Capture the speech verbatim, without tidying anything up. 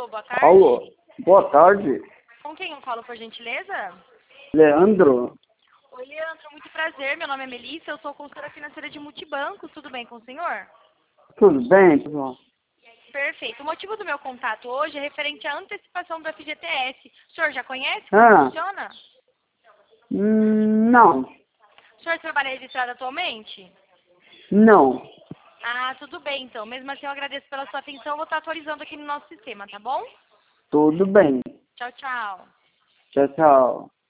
Alô, boa tarde. Alô, boa tarde. Com quem eu falo, por gentileza? Leandro. Oi, Leandro, muito prazer. Meu nome é Melissa, eu sou consultora financeira de Multibanco. Tudo bem com o senhor? Tudo bem, pessoal? Perfeito. O motivo do meu contato hoje é referente à antecipação do F G T S. O senhor já conhece como Ah. funciona? Hum, não. O senhor trabalha registrado atualmente? Não. Ah, tudo bem, então. Mesmo assim, eu agradeço pela sua atenção. Eu vou estar atualizando aqui no nosso sistema, tá bom? Tudo bem. Tchau, tchau. Tchau, tchau.